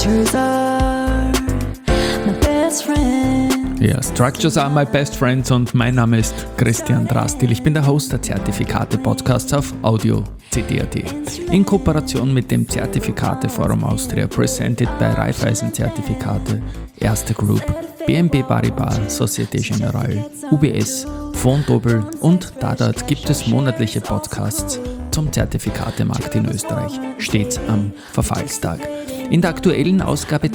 structures are my best friend. Ja, Structures are my best friends und mein Name ist Christian Drastil. Ich bin der Host der Zertifikate-Podcasts auf Audio CD.at. In Kooperation mit dem Zertifikate-Forum Austria, presented by Raiffeisen Zertifikate, Erste Group, BNP Paribas, Société Générale, UBS, Vontobel und Dadat gibt es monatliche Podcasts zum Zertifikatemarkt in Österreich, stets am Verfallstag. In der aktuellen Ausgabe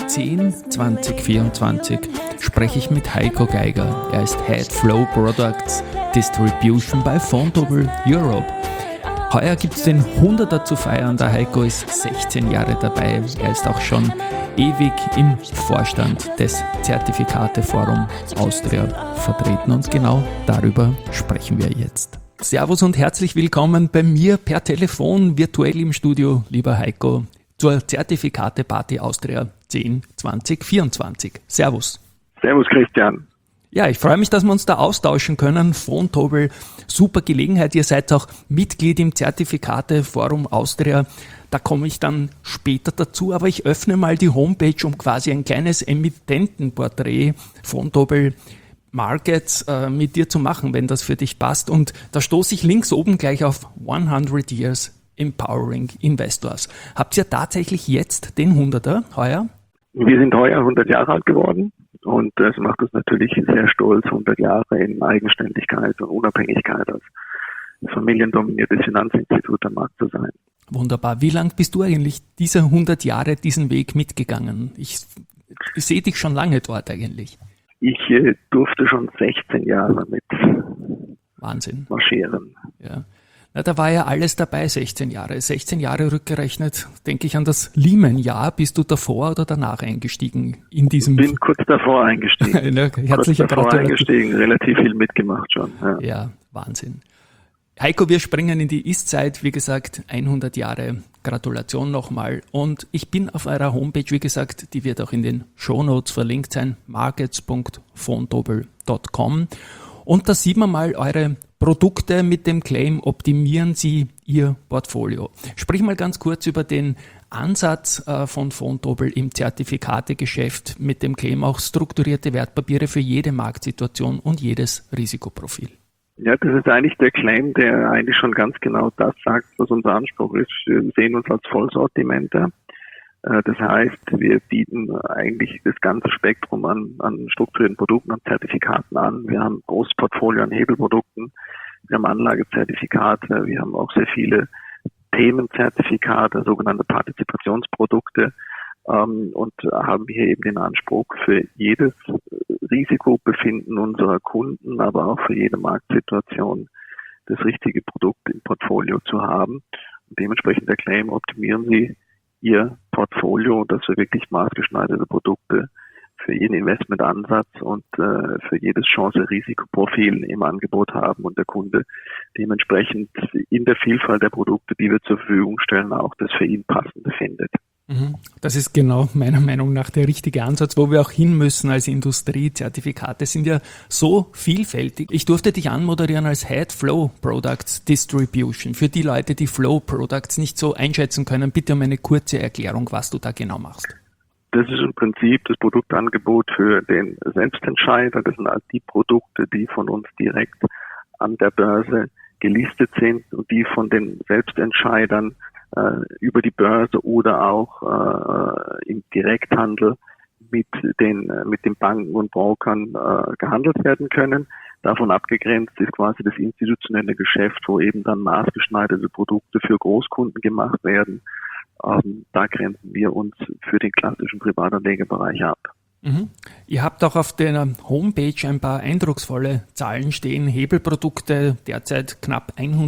10/2024 spreche ich mit Heiko Geiger. Er ist Head Flow Products Distribution bei Vontobel Europe. Heuer gibt es den 100er zu feiern. Der Heiko ist 16 Jahre dabei. Er ist auch schon ewig im Vorstand des Zertifikate-Forum Austria vertreten und genau darüber sprechen wir jetzt. Servus und herzlich willkommen bei mir per Telefon, virtuell im Studio, lieber Heiko, zur Zertifikate-Party Austria 10/2024. Servus. Servus Christian. Ja, ich freue mich, dass wir uns da austauschen können. Vontobel, super Gelegenheit. Ihr seid auch Mitglied im Zertifikate-Forum Austria. Da komme ich dann später dazu, aber ich öffne mal die Homepage, um quasi ein kleines Emittentenporträt Vontobel Markets mit dir zu machen, wenn das für dich passt. Und da stoße ich links oben gleich auf 100 Years Empowering Investors. Habt ihr tatsächlich jetzt den 100er heuer? Wir sind heuer 100 Jahre alt geworden und das macht uns natürlich sehr stolz, 100 Jahre in Eigenständigkeit und Unabhängigkeit als familiendominiertes Finanzinstitut am Markt zu sein. Wunderbar. Wie lang bist du eigentlich diese 100 Jahre diesen Weg mitgegangen? Ich sehe dich schon lange dort eigentlich. Ich durfte schon 16 Jahre mit Wahnsinn. marschieren. Ja. Na, da war ja alles dabei, 16 Jahre. 16 Jahre rückgerechnet, denke ich an das Lehman-Jahr. Bist du davor oder danach eingestiegen in diesem? Bin kurz davor eingestiegen. Herzliche Gratulation. Eingestiegen, relativ viel mitgemacht schon. Ja, Wahnsinn. Heiko, wir springen in die Ist-Zeit, wie gesagt, 100 Jahre. Gratulation nochmal. Und ich bin auf eurer Homepage, wie gesagt, die wird auch in den Shownotes verlinkt sein, markets.vontobel.com. Und da sieht man mal eure Produkte mit dem Claim, optimieren Sie Ihr Portfolio. Sprich mal ganz kurz über den Ansatz von Vontobel im Zertifikategeschäft mit dem Claim auch strukturierte Wertpapiere für jede Marktsituation und jedes Risikoprofil. Ja, das ist eigentlich der Claim, der eigentlich schon ganz genau das sagt, was unser Anspruch ist. Wir sehen uns als Vollsortimenter. Das heißt, wir bieten eigentlich das ganze Spektrum an strukturierten Produkten, an Zertifikaten an. Wir haben ein großes Portfolio an Hebelprodukten. Wir haben Anlagezertifikate. Wir haben auch sehr viele Themenzertifikate, sogenannte Partizipationsprodukte. Und haben hier eben den Anspruch, für jedes Risikobefinden unserer Kunden, aber auch für jede Marktsituation das richtige Produkt im Portfolio zu haben. Und dementsprechend der Claim, optimieren Sie Ihr Portfolio, dass wir wirklich maßgeschneiderte Produkte für jeden Investmentansatz und für jedes Chance-Risikoprofil im Angebot haben und der Kunde dementsprechend in der Vielfalt der Produkte, die wir zur Verfügung stellen, auch das für ihn Passende findet. Das ist genau meiner Meinung nach der richtige Ansatz, wo wir auch hin müssen als Industrie. Zertifikate sind ja so vielfältig. Ich durfte dich anmoderieren als Head Flow Products Distribution. Für die Leute, die Flow Products nicht so einschätzen können, bitte um eine kurze Erklärung, was du da genau machst. Das ist im Prinzip das Produktangebot für den Selbstentscheider. Das sind halt die Produkte, die von uns direkt an der Börse gelistet sind und die von den Selbstentscheidern über die Börse oder auch im Direkthandel mit den Banken und Brokern gehandelt werden können. Davon abgegrenzt ist quasi das institutionelle Geschäft, wo eben dann maßgeschneiderte Produkte für Großkunden gemacht werden. Da grenzen wir uns für den klassischen Privatanlegerbereich ab. Ihr habt auch auf der Homepage ein paar eindrucksvolle Zahlen stehen. Hebelprodukte, derzeit knapp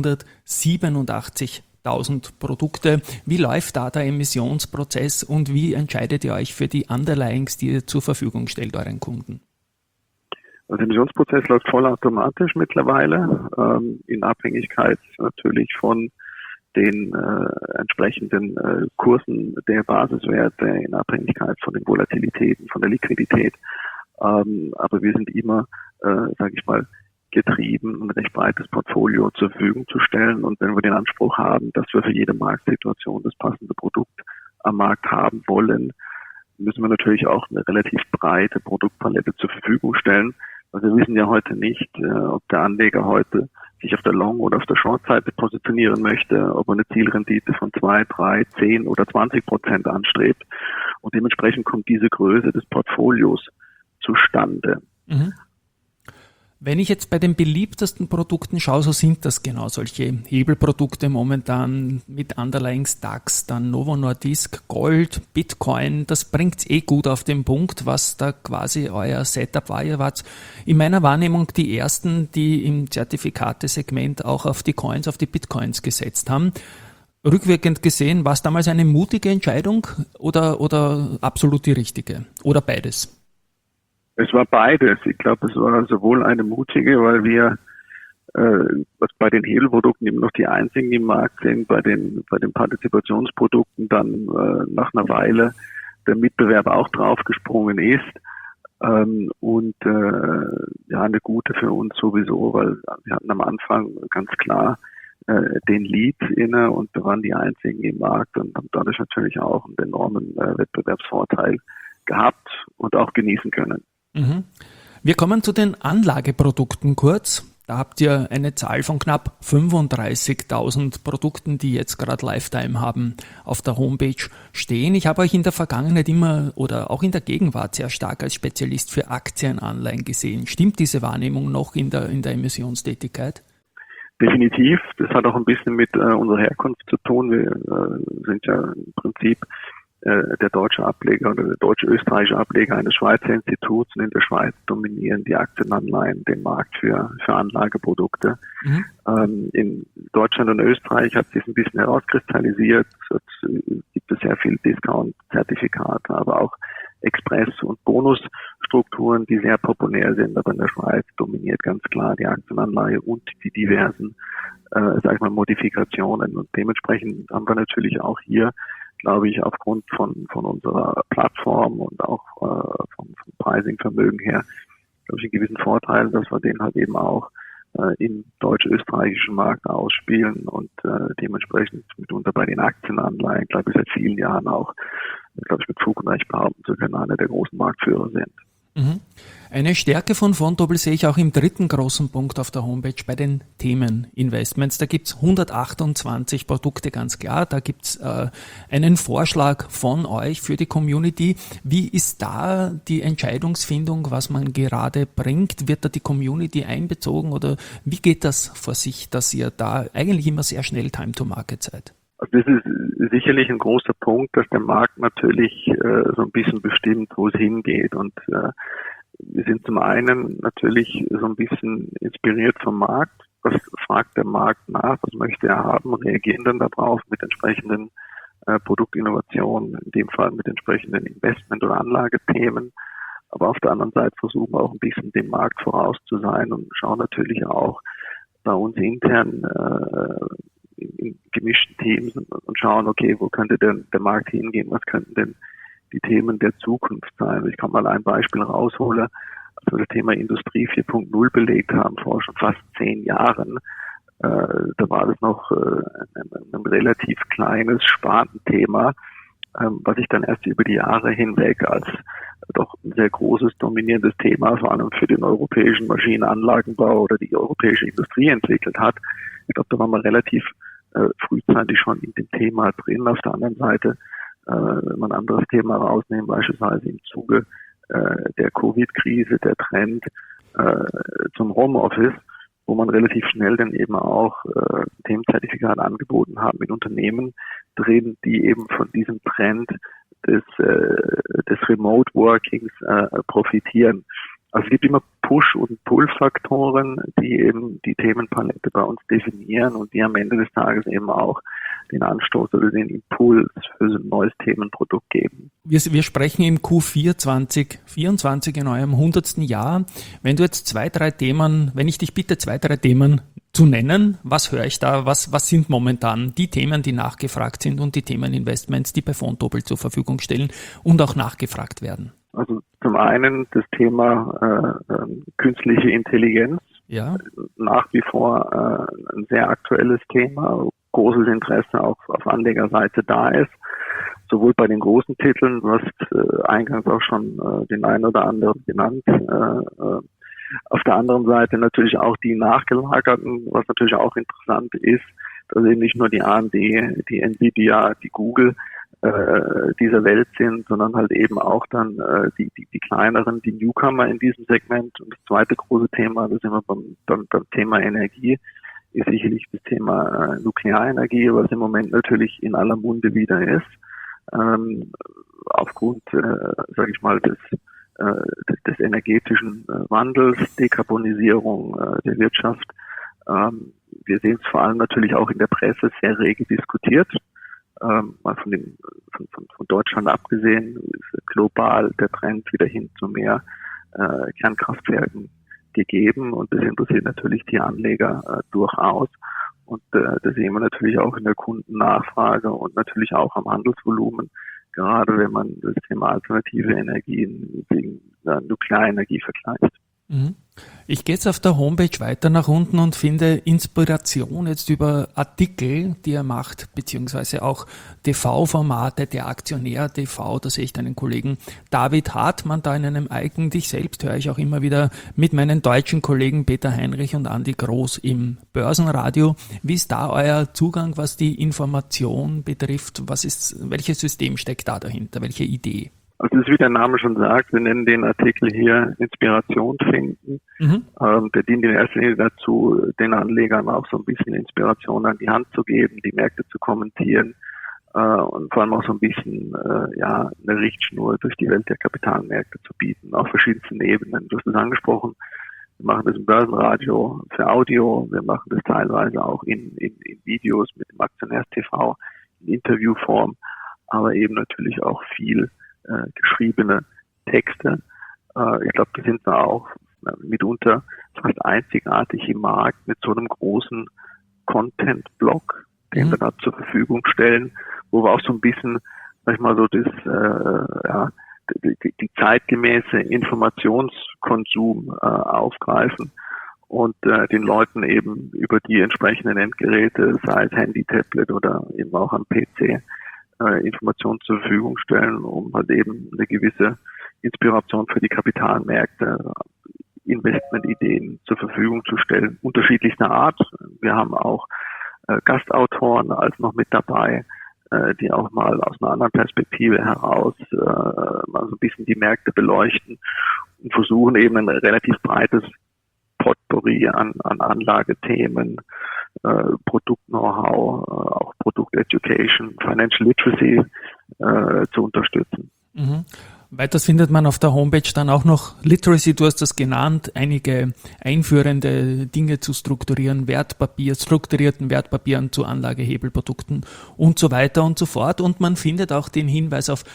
187.000 Produkte. Wie läuft da der Emissionsprozess und wie entscheidet ihr euch für die Underlyings, die ihr zur Verfügung stellt euren Kunden? Der Emissionsprozess läuft vollautomatisch mittlerweile, in Abhängigkeit natürlich von den entsprechenden Kursen der Basiswerte, in Abhängigkeit von den Volatilitäten, von der Liquidität. Aber wir sind immer, sage ich mal, getrieben, ein recht breites Portfolio zur Verfügung zu stellen. Und wenn wir den Anspruch haben, dass wir für jede Marktsituation das passende Produkt am Markt haben wollen, müssen wir natürlich auch eine relativ breite Produktpalette zur Verfügung stellen. Also wir wissen ja heute nicht, ob der Anleger heute sich auf der Long- oder auf der Short-Seite positionieren möchte, ob er eine Zielrendite von 2, 3, 10 oder 20% anstrebt. Und dementsprechend kommt diese Größe des Portfolios zustande. Mhm. Wenn ich jetzt bei den beliebtesten Produkten schaue, so sind das genau solche Hebelprodukte momentan mit Underlyings DAX, dann Novo Nordisk, Gold, Bitcoin. Das bringt gut auf den Punkt, was da quasi euer Setup war. Ihr wart in meiner Wahrnehmung die ersten, die im Zertifikatesegment auch auf die Coins, auf die Bitcoins gesetzt haben. Rückwirkend gesehen, war es damals eine mutige Entscheidung oder absolut die richtige? Oder beides? Es war beides. Ich glaube, es war sowohl eine mutige, weil wir bei den Hebelprodukten eben noch die einzigen im Markt sind, bei den Partizipationsprodukten dann nach einer Weile der Mitbewerber auch draufgesprungen ist. Und eine gute für uns sowieso, weil wir hatten am Anfang ganz klar den Lead inne und wir waren die einzigen im Markt und haben dadurch natürlich auch einen enormen Wettbewerbsvorteil gehabt und auch genießen können. Wir kommen zu den Anlageprodukten kurz. Da habt ihr eine Zahl von knapp 35.000 Produkten, die jetzt gerade Lifetime haben, auf der Homepage stehen. Ich habe euch in der Vergangenheit immer oder auch in der Gegenwart sehr stark als Spezialist für Aktienanleihen gesehen. Stimmt diese Wahrnehmung noch in der Emissionstätigkeit? Definitiv. Das hat auch ein bisschen mit unserer Herkunft zu tun. Wir sind ja im Prinzip der deutsche Ableger oder der deutsch-österreichische Ableger eines Schweizer Instituts, und in der Schweiz dominieren die Aktienanleihen den Markt für Anlageprodukte. In Deutschland und Österreich hat sich ein bisschen herauskristallisiert. Es gibt es sehr viele Discount-Zertifikate, aber auch Express- und Bonusstrukturen, die sehr populär sind. Aber in der Schweiz dominiert ganz klar die Aktienanleihe und die diversen, Modifikationen. Und dementsprechend haben wir natürlich auch hier, glaube ich, aufgrund von unserer Plattform und auch vom Pricing-Vermögen her, glaube ich, einen gewissen Vorteil, dass wir den halt eben auch im deutsch-österreichischen Markt ausspielen und dementsprechend mitunter bei den Aktienanleihen, glaube ich, seit vielen Jahren auch, glaube ich, mit Fug und Recht behaupten zu können, einer der großen Marktführer sind. Eine Stärke von Vontobel sehe ich auch im dritten großen Punkt auf der Homepage bei den Themeninvestments. Da gibt's 128 Produkte, ganz klar. Da gibt's einen Vorschlag von euch für die Community. Wie ist da die Entscheidungsfindung, was man gerade bringt? Wird da die Community einbezogen oder wie geht das vor sich, dass ihr da eigentlich immer sehr schnell Time to Market seid? Also das ist sicherlich ein großer Punkt, dass der Markt natürlich so ein bisschen bestimmt, wo es hingeht. Und wir sind zum einen natürlich so ein bisschen inspiriert vom Markt. Was fragt der Markt nach? Was möchte er haben? Reagieren dann darauf mit entsprechenden Produktinnovationen, in dem Fall mit entsprechenden Investment- oder Anlagethemen. Aber auf der anderen Seite versuchen wir auch ein bisschen dem Markt voraus zu sein und schauen natürlich auch bei uns intern in gemischten Teams und schauen, okay, wo könnte denn der Markt hingehen, was könnten denn die Themen der Zukunft sein. Ich kann mal ein Beispiel rausholen, als wir das Thema Industrie 4.0 belegt haben, vor schon fast 10 Jahren, da war das noch ein relativ kleines Spartenthema, was sich dann erst über die Jahre hinweg als doch ein sehr großes, dominierendes Thema, vor allem für den europäischen Maschinenanlagenbau oder die europäische Industrie entwickelt hat. Ich glaube, da waren wir relativ frühzeitig schon in dem Thema drin. Auf der anderen Seite, wenn man ein anderes Thema rausnehmen, beispielsweise im Zuge der Covid-Krise, der Trend zum Homeoffice, wo man relativ schnell dann eben auch Themenzertifikate angeboten haben in Unternehmen drin, die eben von diesem Trend des Remote Workings profitieren. Also es gibt immer Push- und Pull-Faktoren, die eben die Themenpalette bei uns definieren und die am Ende des Tages eben auch den Anstoß oder den Impuls für so ein neues Themenprodukt geben. Wir sprechen im Q4 2024 in eurem 100. Jahr. Wenn du jetzt wenn ich dich bitte, 2, 3 Themen zu nennen, was höre ich da? Was sind momentan die Themen, die nachgefragt sind und die Themeninvestments, die bei Vontobel zur Verfügung stellen und auch nachgefragt werden? Also zum einen das Thema künstliche Intelligenz, ja, nach wie vor ein sehr aktuelles Thema, großes Interesse auch auf Anlegerseite da ist. sowohl bei den großen Titeln, du hast eingangs auch schon den einen oder anderen genannt, auf der anderen Seite natürlich auch die nachgelagerten, was natürlich auch interessant ist, dass eben nicht nur die AMD, die Nvidia, die Google dieser Welt sind, sondern halt eben auch dann die kleineren, die Newcomer in diesem Segment. Und das zweite große Thema, da sind wir beim Thema Energie, ist sicherlich das Thema Nuklearenergie, was im Moment natürlich in aller Munde wieder ist. Aufgrund, sage ich mal, des energetischen Wandels, Dekarbonisierung der Wirtschaft. Wir sehen es vor allem natürlich auch in der Presse sehr rege diskutiert. Mal von Deutschland abgesehen, ist global der Trend wieder hin zu mehr Kernkraftwerken gegeben, und das interessiert natürlich die Anleger durchaus. Und das sehen wir natürlich auch in der Kundennachfrage und natürlich auch am Handelsvolumen, gerade wenn man das Thema alternative Energien gegen Nuklearenergie vergleicht. Ich gehe jetzt auf der Homepage weiter nach unten und finde Inspiration jetzt über Artikel, die er macht, beziehungsweise auch TV-Formate, der Aktionär TV, da sehe ich deinen Kollegen David Hartmann da in einem Icon. Dich selbst höre ich auch immer wieder mit meinen deutschen Kollegen Peter Heinrich und Andi Groß im Börsenradio. Wie ist da euer Zugang, was die Information betrifft? Welches System steckt da dahinter? Welche Idee? Also das ist, wie der Name schon sagt, wir nennen den Artikel hier Inspiration finden. Der dient in erster Linie dazu, den Anlegern auch so ein bisschen Inspiration an die Hand zu geben, die Märkte zu kommentieren und vor allem auch so ein bisschen eine Richtschnur durch die Welt der Kapitalmärkte zu bieten, auf verschiedensten Ebenen. Du hast es angesprochen, wir machen das im Börsenradio für Audio, wir machen das teilweise auch in Videos mit dem Aktionärs-TV, in Interviewform, aber eben natürlich auch viel geschriebene Texte. Ich glaube, die sind da auch mitunter fast einzigartig im Markt mit so einem großen Content-Block, den wir da zur Verfügung stellen, wo wir auch so ein bisschen, sag ich mal, so die zeitgemäße Informationskonsum aufgreifen und den Leuten eben über die entsprechenden Endgeräte, sei es Handy, Tablet oder eben auch am PC, Informationen zur Verfügung stellen, um halt eben eine gewisse Inspiration für die Kapitalmärkte, Investmentideen zur Verfügung zu stellen, unterschiedlichster Art. Wir haben auch Gastautoren als noch mit dabei, die auch mal aus einer anderen Perspektive heraus mal so ein bisschen die Märkte beleuchten und versuchen eben ein relativ breites Potpourri an Anlagethemen, Produkt-Know-how, auch Produkt-Education, Financial Literacy zu unterstützen. Weiters findet man auf der Homepage dann auch noch Literacy, du hast das genannt, einige einführende Dinge zu strukturieren, strukturierten Wertpapieren zu Anlagehebelprodukten und so weiter und so fort. Und man findet auch den Hinweis auf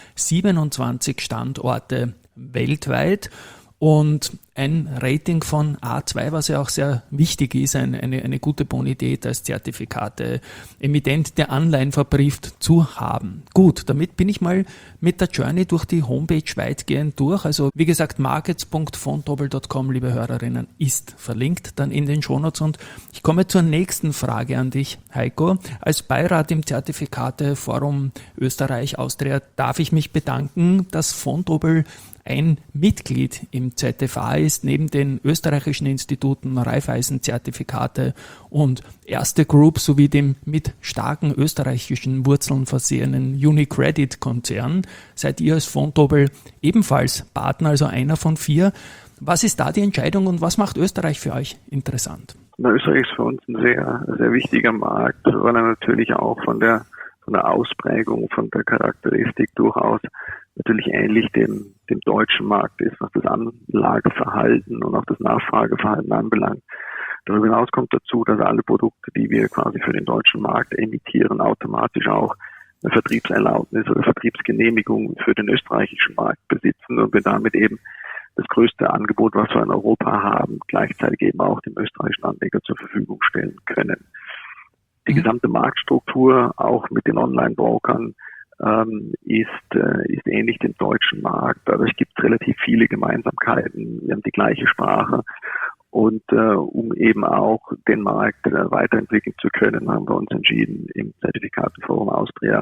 27 Standorte weltweit und ein Rating von A2, was ja auch sehr wichtig ist, eine gute Bonität als Zertifikate, emittent der Anleihen verbrieft zu haben. Gut, damit bin ich mal mit der Journey durch die Homepage weitgehend durch. Also wie gesagt, markets.fontobel.com, liebe Hörerinnen, ist verlinkt dann in den Shownotes. Und ich komme zur nächsten Frage an dich, Heiko. Als Beirat im Zertifikate-Forum Österreich-Austria darf ich mich bedanken, dass Fontobel ein Mitglied im ZFA ist, neben den österreichischen Instituten Raiffeisen-Zertifikate und Erste Group sowie dem mit starken österreichischen Wurzeln versehenen UniCredit-Konzern. Seid ihr als Fontobel ebenfalls Partner, also einer von 4. Was ist da die Entscheidung und was macht Österreich für euch interessant? Österreich ist für uns ein sehr, sehr wichtiger Markt, weil er natürlich auch von der Ausprägung, von der Charakteristik durchaus natürlich ähnlich dem deutschen Markt ist, was das Anlageverhalten und auch das Nachfrageverhalten anbelangt. Darüber hinaus kommt dazu, dass alle Produkte, die wir quasi für den deutschen Markt emittieren, automatisch auch eine Vertriebserlaubnis oder Vertriebsgenehmigung für den österreichischen Markt besitzen und wir damit eben das größte Angebot, was wir in Europa haben, gleichzeitig eben auch dem österreichischen Anleger zur Verfügung stellen können. Die gesamte Marktstruktur, auch mit den Online-Brokern, ist ähnlich dem deutschen Markt. Dadurch gibt es relativ viele Gemeinsamkeiten. Wir haben die gleiche Sprache. Und um eben auch den Markt weiterentwickeln zu können, haben wir uns entschieden, im Zertifikateforum Austria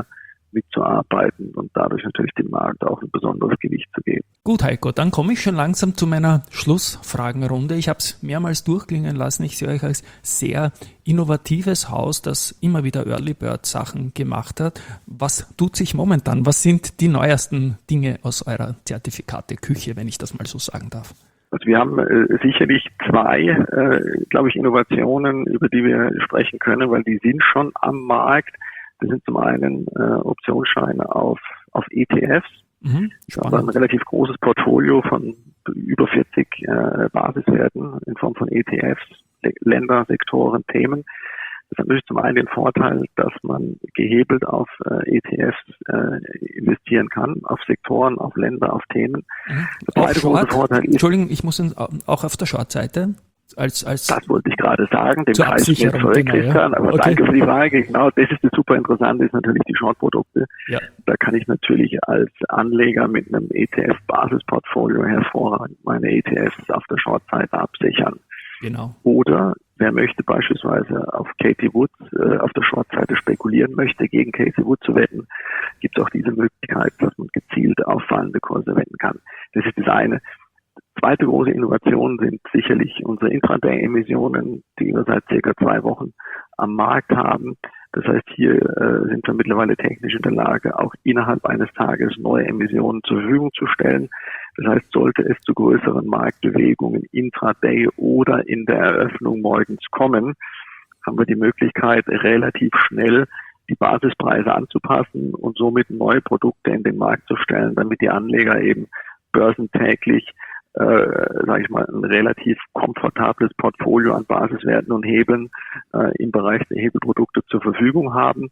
mitzuarbeiten und dadurch natürlich dem Markt auch ein besonderes Gewicht zu geben. Gut, Heiko, dann komme ich schon langsam zu meiner Schlussfragenrunde. Ich habe es mehrmals durchklingen lassen. Ich sehe euch als sehr innovatives Haus, das immer wieder Early Bird Sachen gemacht hat. Was tut sich momentan? Was sind die neuesten Dinge aus eurer Zertifikate-Küche, wenn ich das mal so sagen darf? Also wir haben sicherlich zwei, glaube ich, Innovationen, über die wir sprechen können, weil die sind schon am Markt. Das sind zum einen Optionsscheine auf ETFs. Aber ein relativ großes Portfolio von über 40 Basiswerten in Form von ETFs, Länder, Sektoren, Themen. Das hat natürlich zum einen den Vorteil, dass man gehebelt auf ETFs investieren kann, auf Sektoren, auf Länder, auf Themen. Der zweite große Vorteil ist, Entschuldigung, ich muss auch auf der Short-Seite. Als das wollte ich gerade sagen, dem zur Preis mir Absicherung, zurück, genau, Christian, aber okay. Danke für die Frage. Genau, das ist das super Interessante, ist natürlich die Short-Produkte. Ja. Da kann ich natürlich als Anleger mit einem ETF-Basisportfolio hervorragend meine ETFs auf der Short-Seite absichern. Genau. Oder wer möchte beispielsweise auf Katie Wood auf der Short-Seite spekulieren möchte, gegen Katie Wood zu wetten, gibt es auch diese Möglichkeit, dass man gezielt auf fallende Kurse wetten kann. Das ist das eine. Zweite große Innovation sind sicherlich unsere Intraday-Emissionen, die wir seit circa 2 Wochen am Markt haben. Das heißt, hier sind wir mittlerweile technisch in der Lage, auch innerhalb eines Tages neue Emissionen zur Verfügung zu stellen. Das heißt, sollte es zu größeren Marktbewegungen intraday oder in der Eröffnung morgens kommen, haben wir die Möglichkeit, relativ schnell die Basispreise anzupassen und somit neue Produkte in den Markt zu stellen, damit die Anleger eben börsentäglich sage ich mal, ein relativ komfortables Portfolio an Basiswerten und Hebeln im Bereich der Hebelprodukte zur Verfügung haben.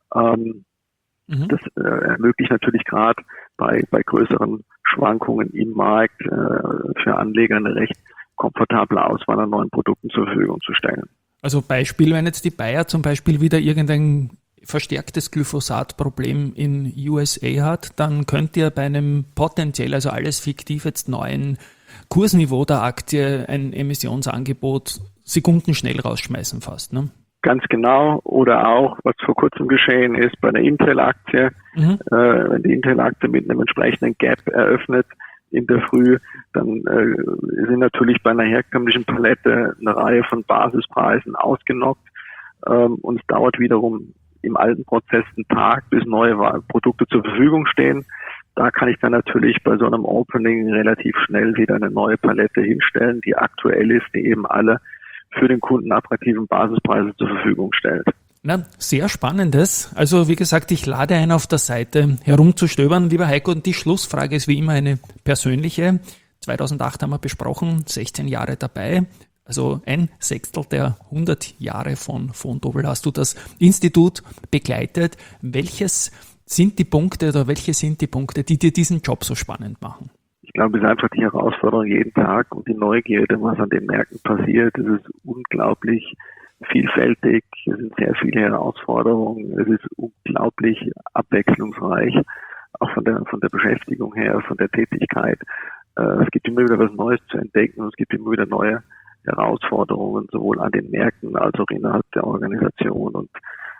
Das ermöglicht natürlich gerade bei größeren Schwankungen im Markt für Anleger eine recht komfortable Auswahl an neuen Produkten zur Verfügung zu stellen. Also Beispiel, wenn jetzt die Bayer zum Beispiel wieder irgendein verstärktes Glyphosat-Problem in USA hat, dann könnt ihr bei einem potenziell, also alles fiktiv jetzt neuen Kursniveau der Aktie ein Emissionsangebot sekundenschnell rausschmeißen fast, ne? Ganz genau. Oder auch, was vor kurzem geschehen ist, bei der Intel-Aktie, wenn die Intel-Aktie mit einem entsprechenden Gap eröffnet in der Früh, dann sind natürlich bei einer herkömmlichen Palette eine Reihe von Basispreisen ausgenockt und es dauert wiederum im alten Prozess einen Tag, bis neue Produkte zur Verfügung stehen. Da kann ich dann natürlich bei so einem Opening relativ schnell wieder eine neue Palette hinstellen, die aktuell ist, die eben alle für den Kunden attraktiven Basispreise zur Verfügung stellt. Na, sehr Spannendes. Also wie gesagt, ich lade ein, auf der Seite herumzustöbern. Lieber Heiko, und die Schlussfrage ist wie immer eine persönliche. 2008 haben wir besprochen, 16 Jahre dabei. Also 1/6 der 100 Jahre von Vontobel hast du das Institut begleitet. Welche sind die Punkte, die dir diesen Job so spannend machen? Ich glaube, es ist einfach die Herausforderung jeden Tag und die Neugierde, was an den Märkten passiert. Es ist unglaublich vielfältig, es sind sehr viele Herausforderungen, es ist unglaublich abwechslungsreich, auch von der Beschäftigung her, von der Tätigkeit. Es gibt immer wieder was Neues zu entdecken und es gibt immer wieder neue Herausforderungen, sowohl an den Märkten als auch innerhalb der Organisation. Und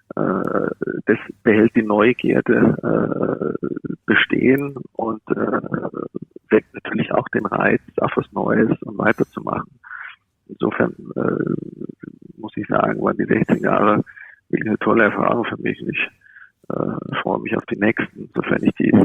das behält die Neugierde bestehen und weckt natürlich auch den Reiz, auf was Neues und weiterzumachen. Insofern muss ich sagen, waren die 16 Jahre wirklich eine tolle Erfahrung für mich. Und ich freue mich auf die nächsten, sofern ich die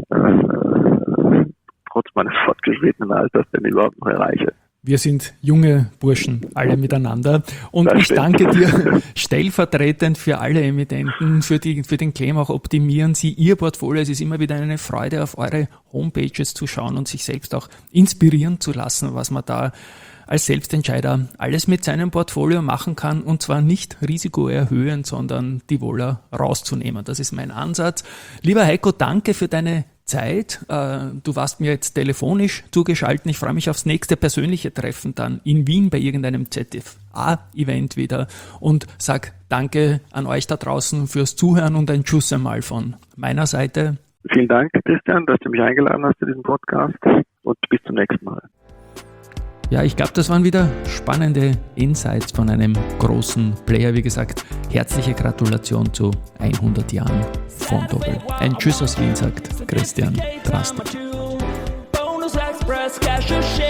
trotz meines fortgeschrittenen Alters denn überhaupt noch erreiche. Wir sind junge Burschen, alle miteinander. Und ich danke dir stellvertretend für alle Emittenten, für den Claim auch optimieren Sie Ihr Portfolio. Es ist immer wieder eine Freude, auf eure Homepages zu schauen und sich selbst auch inspirieren zu lassen, was man da als Selbstentscheider alles mit seinem Portfolio machen kann, und zwar nicht Risiko erhöhen, sondern die Wohler rauszunehmen. Das ist mein Ansatz. Lieber Heiko, danke für deine Zeit. Du warst mir jetzt telefonisch zugeschaltet. Ich freue mich aufs nächste persönliche Treffen dann in Wien bei irgendeinem ZFA-Event wieder und sag danke an euch da draußen fürs Zuhören und ein Tschüss einmal von meiner Seite. Vielen Dank, Christian, dass du mich eingeladen hast zu diesem Podcast und bis zum nächsten Mal. Ja, ich glaube, das waren wieder spannende Insights von einem großen Player. Wie gesagt, herzliche Gratulation zu 100 Jahren von Doppel. Ein Tschüss aus Wien, sagt Christian Drastil. Bonus Express, cash or share.